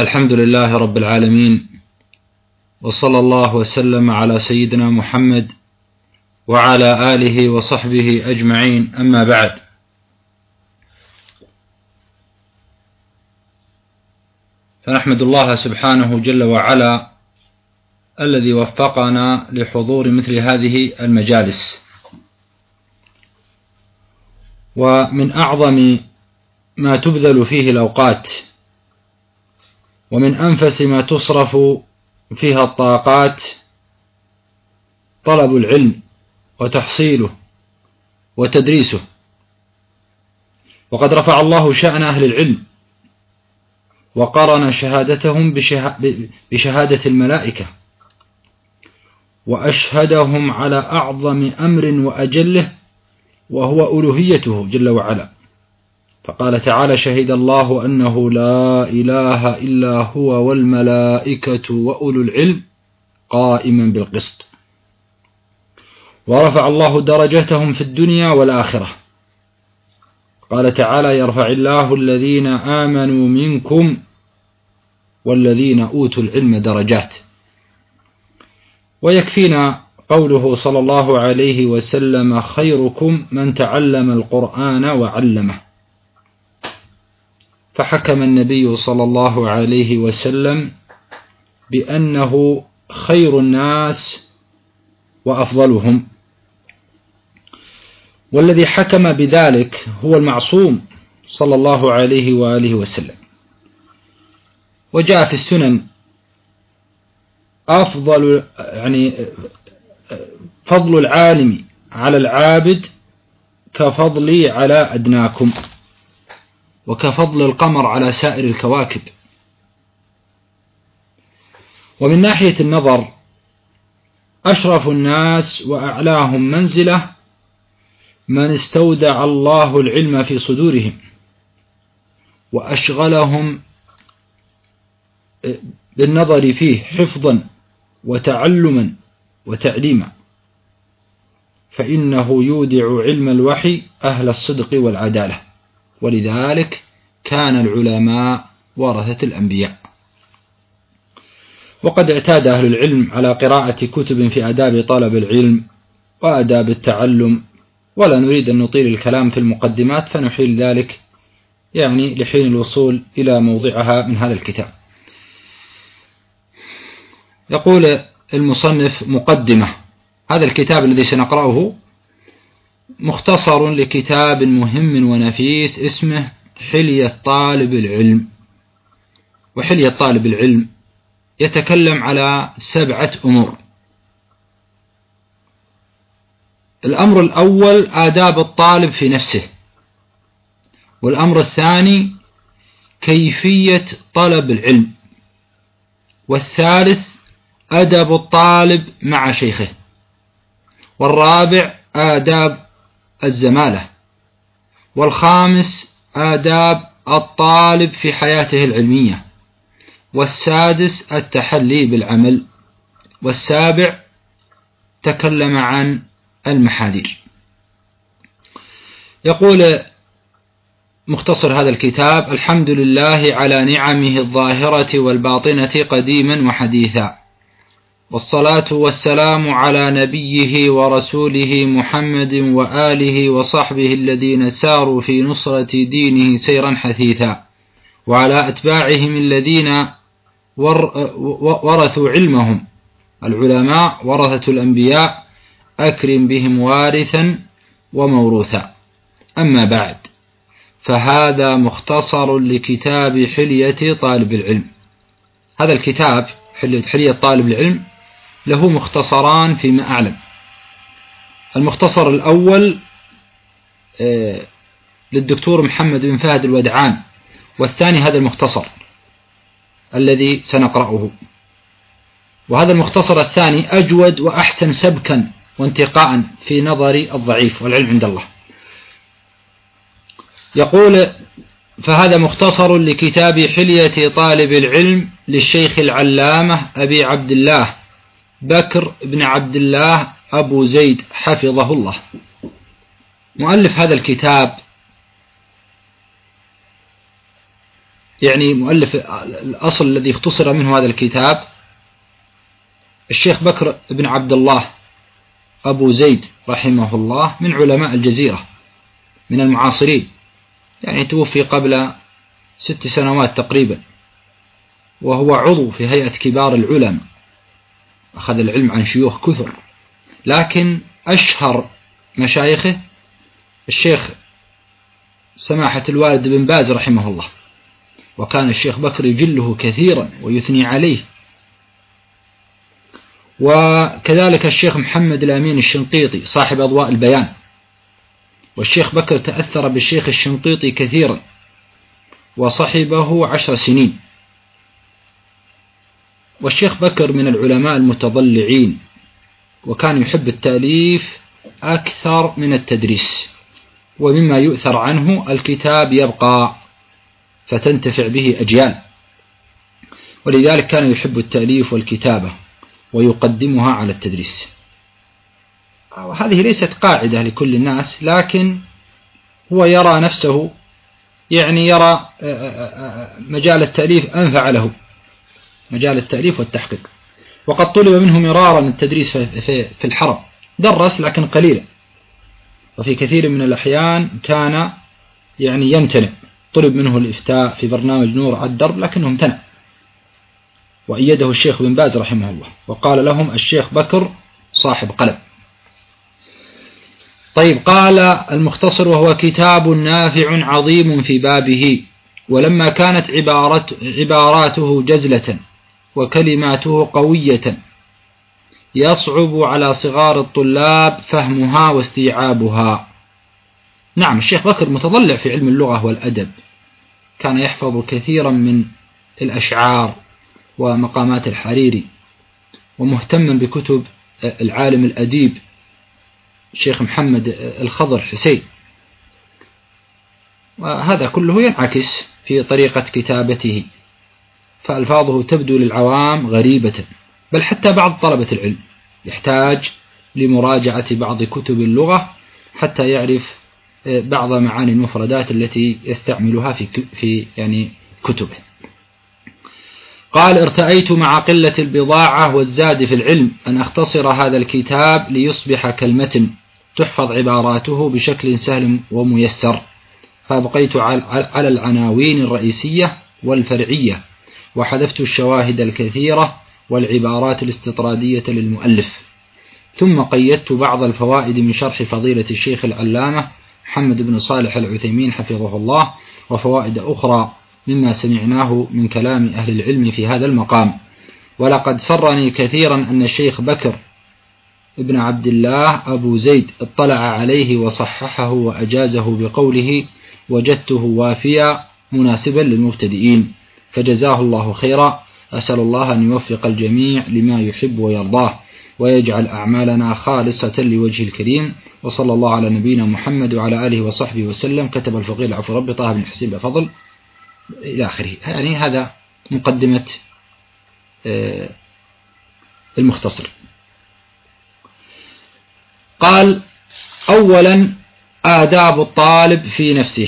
الحمد لله رب العالمين، وصلى الله وسلم على سيدنا محمد وعلى آله وصحبه أجمعين، أما بعد. فنحمد الله سبحانه جل وعلا الذي وفقنا لحضور مثل هذه المجالس. ومن أعظم ما تبذل فيه الأوقات ومن أنفس ما تصرف فيها الطاقات طلب العلم وتحصيله وتدريسه. وقد رفع الله شأن أهل العلم وقرن شهادتهم بشهادة الملائكة، وأشهدهم على أعظم أمر وأجله، وهو ألوهيته جل وعلا. فقال تعالى: شهد الله أنه لا إله إلا هو والملائكة وأولو العلم قائما بالقسط. ورفع الله درجتهم في الدنيا والآخرة. قال تعالى: يرفع الله الذين آمنوا منكم والذين أوتوا العلم درجات. ويكفينا قوله صلى الله عليه وسلم: خيركم من تعلم القرآن وعلمه. فحكم النبي صلى الله عليه وسلم بأنه خير الناس وأفضلهم، والذي حكم بذلك هو المعصوم صلى الله عليه وآله وسلم. وجاء في السنن فضل العالم على العابد كفضلي على أدناكم، وكفضل القمر على سائر الكواكب. ومن ناحية النظر أشرف الناس وأعلاهم منزلة من استودع الله العلم في صدورهم وأشغلهم بالنظر فيه حفظا وتعلما وتعليما، فإنه يودع علم الوحي أهل الصدق والعدالة. ولذلك كان العلماء ورثة الأنبياء. وقد اعتاد أهل العلم على قراءة كتب في آداب طلب العلم وآداب التعلم، ولا نريد أن نطيل الكلام في المقدمات، فنحيل ذلك لحين الوصول إلى موضعها من هذا الكتاب. يقول المصنف: مقدمة. هذا الكتاب الذي سنقرأه مختصر لكتاب مهم ونفيس اسمه حلية طالب العلم. وحلية طالب العلم يتكلم على 7 أمور. الأمر الأول آداب الطالب في نفسه، والأمر الثاني كيفية طلب العلم، والثالث أدب الطالب مع شيخه، والرابع آداب الزمالة، والخامس آداب الطالب في حياته العلمية، والسادس التحلي بالعمل، والسابع تكلم عن المحاذير. يقول مختصر هذا الكتاب: الحمد لله على نعمه الظاهرة والباطنة قديما وحديثا، والصلاة والسلام على نبيه ورسوله محمد وآله وصحبه الذين ساروا في نصرة دينه سيرا حثيثا، وعلى أتباعهم الذين ورثوا علمهم. العلماء ورثة الأنبياء، أكرم بهم وارثا وموروثا. أما بعد، فهذا مختصر لكتاب حلية طالب العلم. هذا الكتاب حلية طالب العلم له مختصران فيما أعلم. المختصر الأول للدكتور محمد بن فهد الودعان، والثاني هذا المختصر الذي سنقرأه. وهذا المختصر الثاني أجود وأحسن سبكا وانتقاء في نظر الضعيف، والعلم عند الله. يقول: فهذا مختصر لكتاب حلية طالب العلم للشيخ العلامة أبي عبد الله بكر بن عبد الله أبو زيد حفظه الله. مؤلف هذا الكتاب يعني مؤلف الأصل الذي اختصر منه هذا الكتاب الشيخ بكر بن عبد الله أبو زيد رحمه الله، من علماء الجزيرة من المعاصرين، يعني توفي قبل 6 سنوات تقريبا، وهو عضو في هيئة كبار العلماء، أخذ العلم عن شيوخ كثر، لكن أشهر مشايخه الشيخ سماحة الوالد بن باز رحمه الله، وكان الشيخ بكر يجله كثيرا ويثني عليه، وكذلك الشيخ محمد الأمين الشنقيطي صاحب أضواء البيان، والشيخ بكر تأثر بالشيخ الشنقيطي كثيرا وصحبه 10 سنين. والشيخ بكر من العلماء المتضلعين، وكان يحب التأليف أكثر من التدريس، ومما يؤثر عنه الكتاب يبقى فتنتفع به أجيال، ولذلك كان يحب التأليف والكتابة ويقدمها على التدريس. وهذه ليست قاعدة لكل الناس، لكن هو يرى نفسه، يعني يرى مجال التأليف أنفع له، مجال التأليف والتحقيق. وقد طلب منه مرارا التدريس في الحرم، درس لكن قليلا، وفي كثير من الأحيان كان يعني يمتنع. طلب منه الإفتاء في برنامج نور على الدرب لكنه امتنع، وأيده الشيخ بن باز رحمه الله، وقال لهم الشيخ بكر صاحب قلم. طيب، قال المختصر: وهو كتاب نافع عظيم في بابه، ولما كانت عباراته جزلة وكلماته قوية يصعب على صغار الطلاب فهمها واستيعابها. نعم، الشيخ بكر متضلع في علم اللغة والأدب، كان يحفظ كثيرا من الأشعار ومقامات الحريري، ومهتما بكتب العالم الأديب الشيخ محمد الخضر حسين، وهذا كله ينعكس في طريقة كتابته، فألفاظه تبدو للعوام غريبة، بل حتى بعض طلبة العلم يحتاج لمراجعة بعض كتب اللغة حتى يعرف بعض معاني المفردات التي يستعملها في يعني كتبه. قال: ارتأيت مع قلة البضاعة والزاد في العلم أن أختصر هذا الكتاب ليصبح كالمتن، تحفظ عباراته بشكل سهل وميسر، فأبقيت على العناوين الرئيسية والفرعية، وحذفت الشواهد الكثيرة والعبارات الاستطرادية للمؤلف، ثم قيدت بعض الفوائد من شرح فضيلة الشيخ العلامة محمد بن صالح العثيمين حفظه الله، وفوائد أخرى مما سمعناه من كلام أهل العلم في هذا المقام. ولقد سرني كثيرا أن الشيخ بكر ابن عبد الله أبو زيد اطلع عليه وصححه وأجازه بقوله: وجدته وافيا مناسبا للمبتدئين، فجزاه الله خيرا. أسأل الله أن يوفق الجميع لما يحب ويرضاه، ويجعل أعمالنا خالصة لوجه الكريم، وصلى الله على نبينا محمد وعلى آله وصحبه وسلم. كتب الفقيه العفو ربي طه بن حسين بفضل، إلى آخره. يعني هذا مقدمة المختصر. قال: أولا آداب الطالب في نفسه.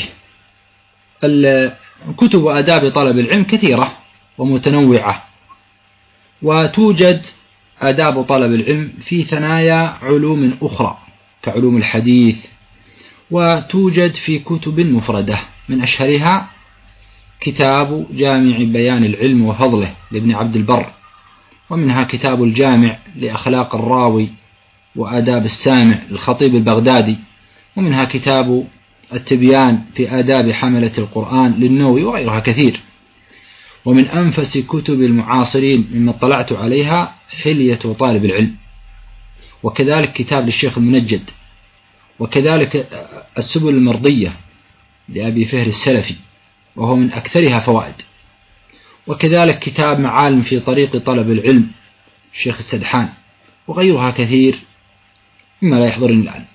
كتب آداب طلب العلم كثيرة ومتنوعة، وتوجد آداب طلب العلم في ثنايا علوم أخرى كعلوم الحديث، وتوجد في كتب مفردة، من أشهرها كتاب جامع بيان العلم وفضله لابن عبد البر، ومنها كتاب الجامع لأخلاق الراوي وآداب السامع للخطيب البغدادي، ومنها كتاب التبيان في آداب حملة القرآن للنووي، وغيرها كثير. ومن أنفس كتب المعاصرين مما اطلعت عليها حلية طالب العلم، وكذلك كتاب للشيخ المنجد، وكذلك السبل المرضية لأبي فهر السلفي، وهو من أكثرها فوائد، وكذلك كتاب معالم في طريق طلب العلم الشيخ السدحان، وغيرها كثير مما لا يحضرني الآن.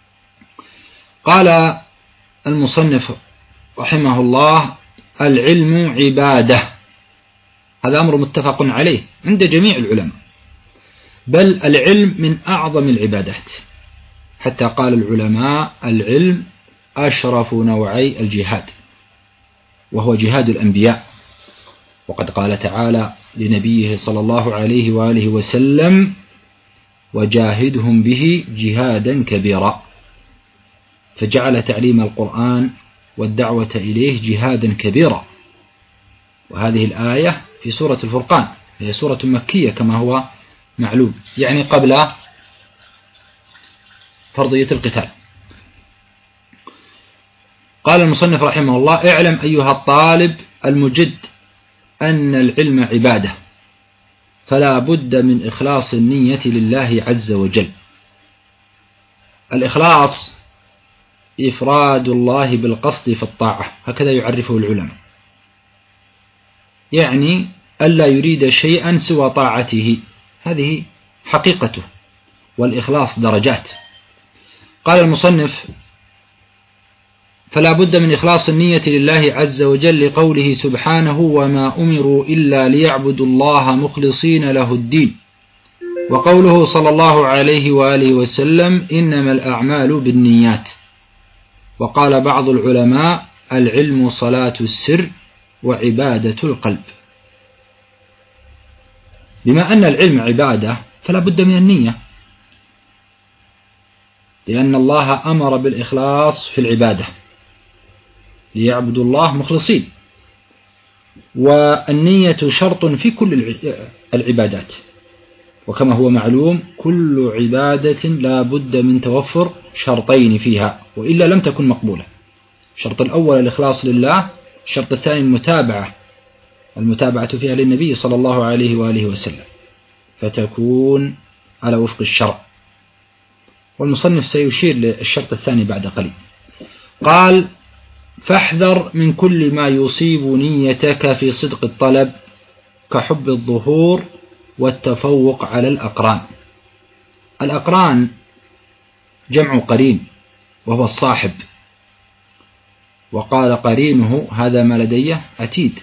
قال المصنف رحمه الله: العلم عبادة. هذا أمر متفق عليه عند جميع العلماء، بل العلم من أعظم العبادات، حتى قال العلماء: العلم أشرف نوعي الجهاد، وهو جهاد الأنبياء. وقد قال تعالى لنبيه صلى الله عليه وآله وسلم: وجاهدهم به جهادا كبيرا، فجعل تعليم القرآن والدعوة إليه جهادا كبيرا. وهذه الآية في سورة الفرقان، هي سورة مكية كما هو معلوم، يعني قبل فرضية القتال. قال المصنف رحمه الله: اعلم أيها الطالب المجد أن العلم عبادة، فلا بد من إخلاص النية لله عز وجل. الإخلاص إفراد الله بالقصد في الطاعة، هكذا يعرفه العلماء، يعني ألا يريد شيئا سوى طاعته، هذه حقيقته، والإخلاص درجات. قال المصنف: فلا بد من إخلاص النية لله عز وجل لقوله سبحانه: وما أمروا إلا ليعبدوا الله مخلصين له الدين، وقوله صلى الله عليه وآله وسلم: إنما الأعمال بالنيات. وقال بعض العلماء: العلم صلاة السر وعبادة القلب. بما أن العلم عبادة فلا بد من النية، لأن الله أمر بالإخلاص في العبادة، ليعبدوا الله مخلصين، والنية شرط في كل العبادات، وكما هو معلوم كل عبادة لا بد من توفر شرطين فيها، وإلا لم تكن مقبولة. الشرط الأول الإخلاص لله، الشرط الثاني المتابعة فيها للنبي صلى الله عليه وآله وسلم، فتكون على وفق الشرع. والمصنف سيشير للشرط الثاني بعد قليل. قال: فاحذر من كل ما يصيب نيتك في صدق الطلب كحب الظهور والتفوق على الأقران. الأقران جمع قرين، وهو الصاحب، وقال قرينه هذا ما لدي عتيد.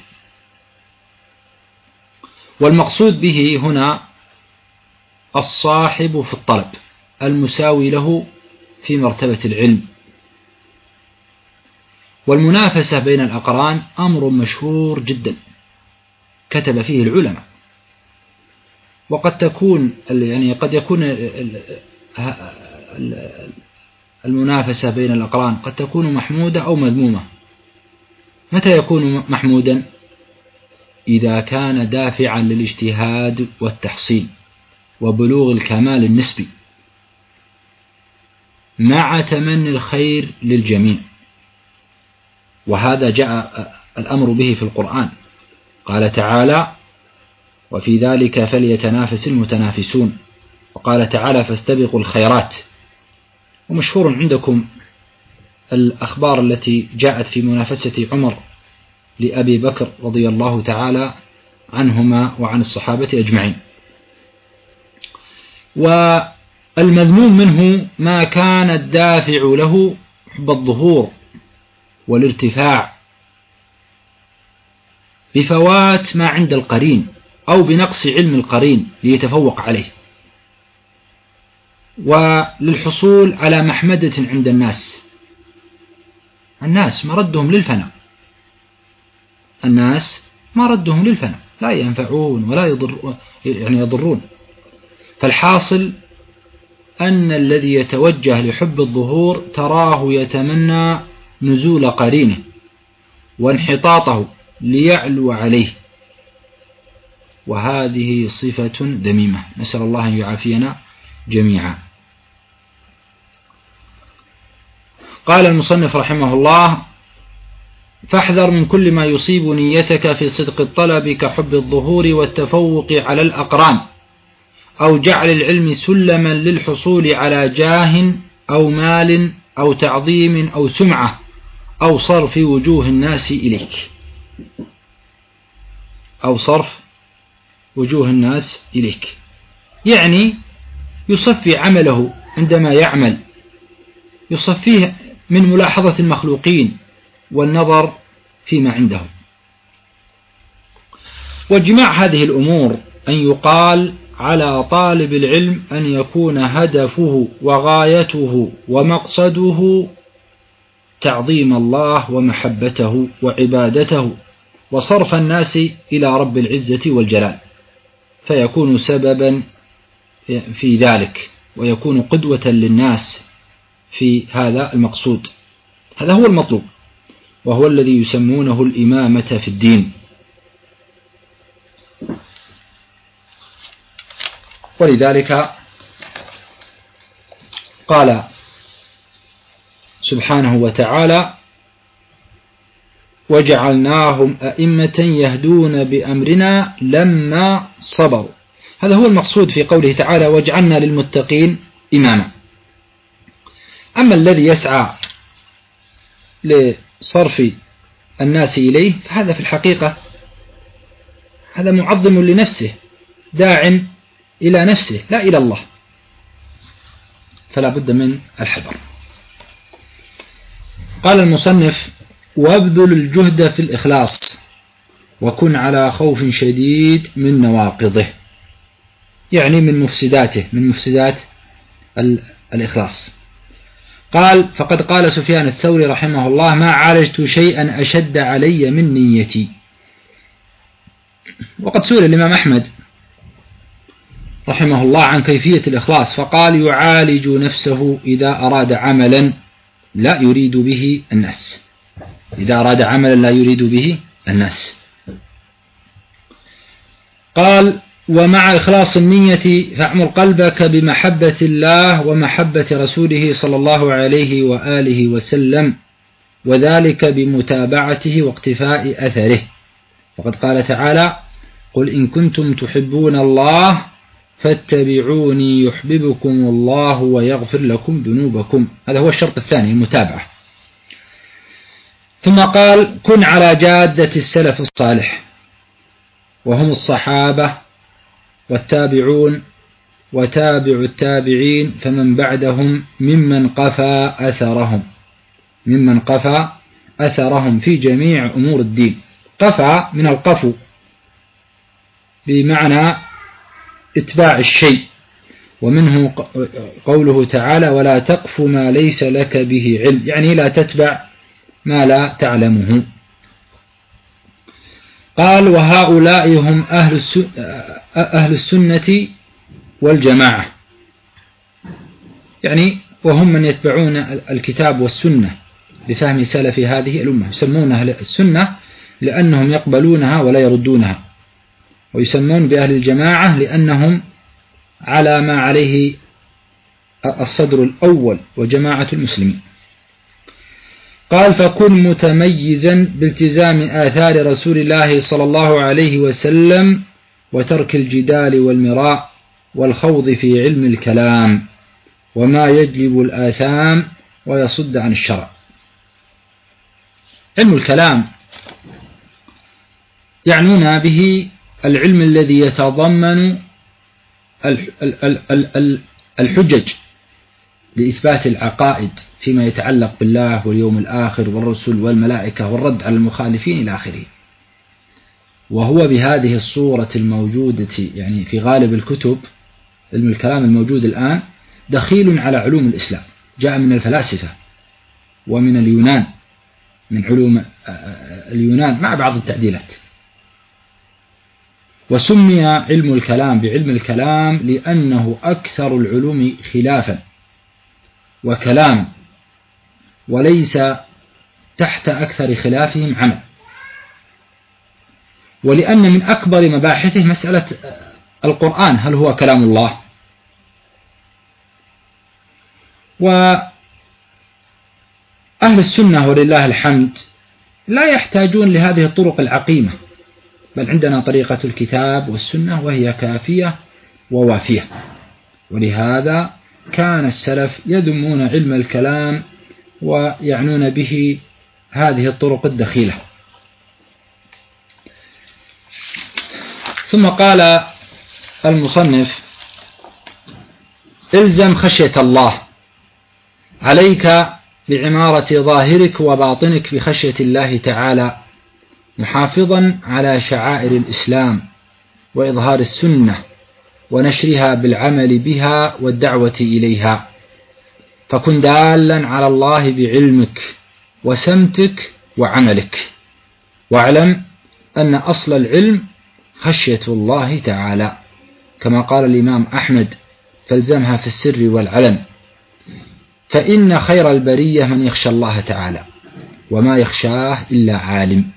والمقصود به هنا الصاحب في الطلب المساوي له في مرتبة العلم. والمنافسة بين الأقران أمر مشهور جدا كتب فيه العلماء، وقد تكون قد يكون المنافسة بين الأقران قد تكون محمودة أو مذمومة. متى يكون محمودا؟ إذا كان دافعا للاجتهاد والتحصيل وبلوغ الكمال النسبي مع تمني الخير للجميع، وهذا جاء الأمر به في القرآن. قال تعالى: وفي ذلك فليتنافس المتنافسون. وقال تعالى: فاستبقوا الخيرات. ومشهور عندكم الأخبار التي جاءت في منافسة عمر لأبي بكر رضي الله تعالى عنهما وعن الصحابة أجمعين. والمذموم منه ما كان الدافع له حب الظهور والارتفاع بفوات ما عند القرين أو بنقص علم القرين ليتفوق عليه، وللحصول على محمدة عند الناس. الناس مردهم للفناء، الناس ما ردهم للفناء، لا ينفعون ولا يضرون. فالحاصل أن الذي يتوجه لحب الظهور تراه يتمنى نزول قرينه وانحطاطه ليعلو عليه، وهذه صفة ذميمة، نسأل الله أن يعافينا جميعا. قال المصنف رحمه الله: فاحذر من كل ما يصيب نيتك في صدق الطلب كحب الظهور والتفوق على الأقران، أو جعل العلم سلما للحصول على جاه أو مال أو تعظيم أو سمعة أو صرف وجوه الناس إليك، أو صرف وجوه الناس إليك، يعني يصفي عمله عندما يعمل، يصفيه من ملاحظة المخلوقين والنظر فيما عندهم. وجماع هذه الأمور أن يقال على طالب العلم أن يكون هدفه وغايته ومقصده تعظيم الله ومحبته وعبادته وصرف الناس إلى رب العزة والجلال، فيكون سببا في ذلك ويكون قدوة للناس في هذا المقصود. هذا هو المطلوب، وهو الذي يسمونه الإمامة في الدين. ولذلك قال سبحانه وتعالى: وجعلناهم أئمة يهدون بأمرنا لما صبروا. هذا هو المقصود في قوله تعالى: وجعلنا للمتقين إماما. أما الذي يسعى لصرف الناس إليه فهذا في الحقيقة هذا معظم لنفسه، داع إلى نفسه لا إلى الله، فلا بد من الحذر. قال المصنف: وابذل الجهد في الإخلاص وكن على خوف شديد من نواقضه، يعني من مفسداته، من مفسدات الإخلاص. قال: فقد قال سفيان الثوري رحمه الله: ما عالجت شيئا أشد علي من نيتي. وقد سئل الإمام أحمد رحمه الله عن كيفية الإخلاص، فقال: يعالج نفسه إذا أراد عملا لا يريد به الناس، إذا أراد عملا لا يريد به الناس. قال: ومع إخلاص النية فاعمر قلبك بمحبة الله ومحبة رسوله صلى الله عليه وآله وسلم، وذلك بمتابعته واقتفاء أثره. فقد قال تعالى: قل إن كنتم تحبون الله فاتبعوني يحببكم الله ويغفر لكم ذنوبكم. هذا هو الشرط الثاني، المتابعة. ثم قال: كن على جادة السلف الصالح، وهم الصحابة والتابعون وتابع التابعين فمن بعدهم ممن قفى أثرهم في جميع أمور الدين. قفى من القفو بمعنى اتباع الشيء، ومنه قوله تعالى: ولا تقف ما ليس لك به علم، يعني لا تتبع ما لا تعلمه. قال: وهؤلاء هم أهل السنة والجماعة، يعني وهم من يتبعون الكتاب والسنة بفهم سلف هذه الأمة. يسمون أهل السنة لأنهم يقبلونها ولا يردونها، ويسمون بأهل الجماعة لأنهم على ما عليه الصدر الأول وجماعة المسلمين. قال: فكن متميزا بالتزام آثار رسول الله صلى الله عليه وسلم وترك الجدال والمراء والخوض في علم الكلام وما يجلب الآثام ويصد عن الشرع. علم الكلام يعنون به العلم الذي يتضمن الحجج لإثبات العقائد فيما يتعلق بالله واليوم الآخر والرسل والملائكة والرد على المخالفين إلى آخره. وهو بهذه الصورة الموجودة يعني في غالب الكتب، علم الكلام الموجود الآن دخيل على علوم الإسلام، جاء من الفلاسفة ومن اليونان، من علوم اليونان مع بعض التعديلات. وسمي علم الكلام بعلم الكلام لأنه أكثر العلوم خلافا وكلاما، وليس تحت أكثر خلافهم عمل، ولأن من أكبر مباحثه مسألة القرآن هل هو كلام الله. وأهل السنة ولله الحمد لا يحتاجون لهذه الطرق العقيمة، بل عندنا طريقة الكتاب والسنة وهي كافية ووافية. ولهذا كان السلف يذمون علم الكلام ويعنون به هذه الطرق الدخيلة. ثم قال المصنف: الزم خشية الله، عليك بعمارة ظاهرك وباطنك بخشية الله تعالى، محافظا على شعائر الإسلام وإظهار السنة ونشرها بالعمل بها والدعوة إليها، فكن دالا على الله بعلمك وسمتك وعملك، واعلم أن أصل العلم خشية الله تعالى، كما قال الإمام أحمد: فالزمها في السر والعلن، فإن خير البرية من يخشى الله تعالى، وما يخشاه إلا عالم.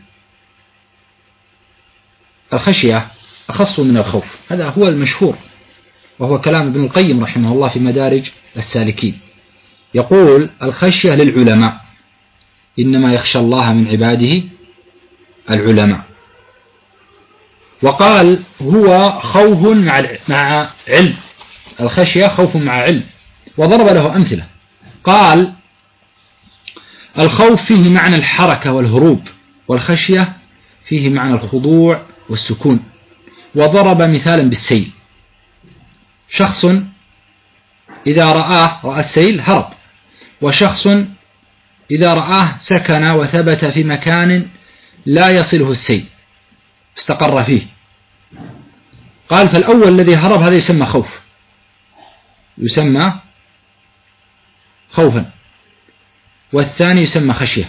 الخشية أخص من الخوف، هذا هو المشهور، وهو كلام ابن القيم رحمه الله في مدارج السالكين. يقول: الخشية للعلماء، إنما يخشى الله من عباده العلماء. وقال: هو خوف مع علم، الخشية خوف مع علم، وضرب له أمثلة. قال: الخوف فيه معنى الحركة والهروب، والخشية فيه معنى الخضوع والسكون. وضرب مثالا بالسيل: شخص إذا رأى السيل هرب، وشخص إذا رآه سكن وثبت في مكان لا يصله السيل استقر فيه. قال: فالأول الذي هرب هذا يسمى خوف، يسمى خوفا، والثاني يسمى خشية.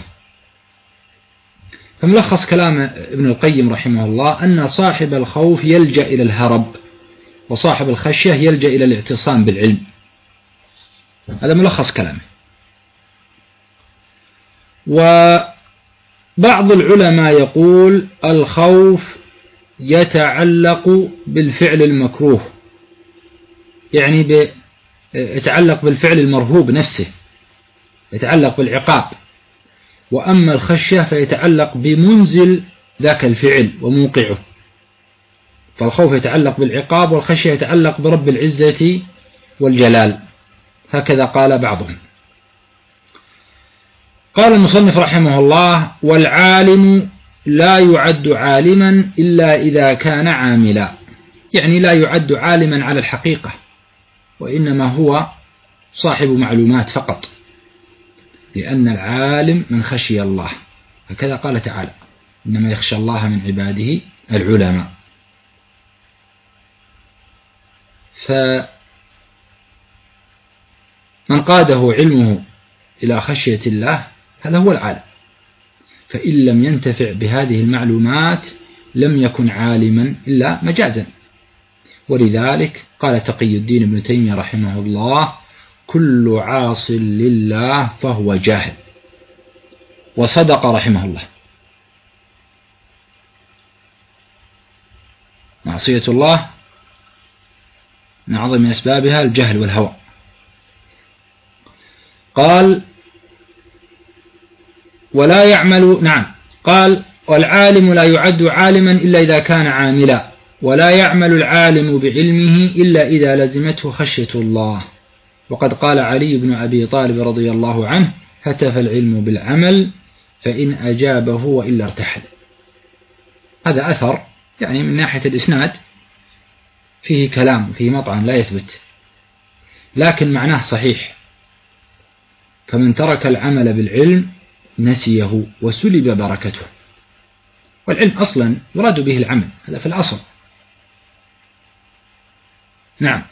فملخص كلام ابن القيم رحمه الله أن صاحب الخوف يلجأ إلى الهرب، وصاحب الخشية يلجأ إلى الاعتصام بالعلم. هذا ملخص كلامه. وبعض العلماء يقول: الخوف يتعلق بالفعل المكروه، يعني يتعلق بالفعل المرهوب نفسه، يتعلق بالعقاب. وأما الخشية فيتعلق بمنزل ذاك الفعل وموقعه. فالخوف يتعلق بالعقاب، والخشية يتعلق برب العزة والجلال، هكذا قال بعضهم. قال المصنف رحمه الله: والعالم لا يعد عالما إلا إذا كان عاملا، يعني لا يعد عالما على الحقيقة، وإنما هو صاحب معلومات فقط، لأن العالم من خشي الله، هكذا قال تعالى: إنما يخشى الله من عباده العلماء. فمن قاده علمه إلى خشية الله هذا هو العالم، فإن لم ينتفع بهذه المعلومات لم يكن عالما إلا مجازا. ولذلك قال تقي الدين ابن تيمية رحمه الله: كل عاص لله فهو جاهل. وصدق رحمه الله. معصية الله من أعظم أسبابها الجهل والهوى. قال: ولا يعمل، قال: والعالم لا يعد عالما إلا إذا كان عاملا، ولا يعمل العالم بعلمه إلا إذا لزمته خشية الله. وقد قال علي بن أبي طالب رضي الله عنه: هتف العلم بالعمل، فإن أجابه وإلا ارتحل. هذا أثر يعني من ناحية الإسناد فيه كلام، فيه مطعن لا يثبت، لكن معناه صحيح. فمن ترك العمل بالعلم نسيه وسلب بركته. والعلم أصلا يراد به العمل، هذا في الأصل. نعم.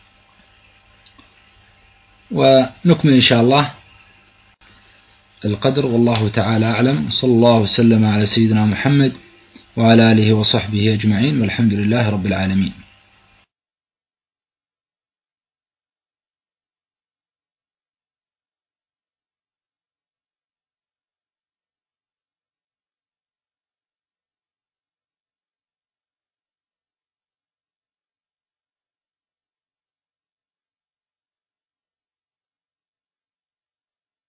ونكمل إن شاء الله القدر، والله تعالى أعلم. صلى الله وسلم على سيدنا محمد وعلى آله وصحبه أجمعين، والحمد لله رب العالمين.